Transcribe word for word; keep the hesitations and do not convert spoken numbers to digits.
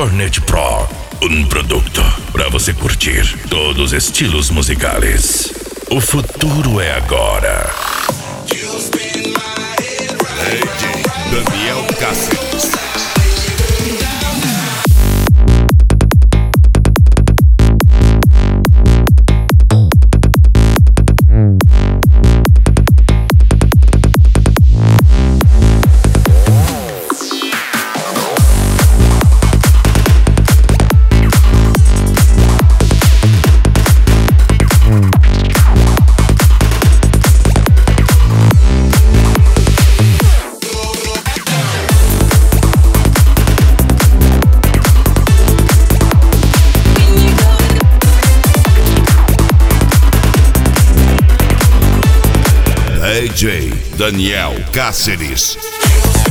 Cornet Pro, um produto para você curtir todos os estilos musicais. O futuro é agora. D J Daniel Cáceres. D J Daniel Cáceres.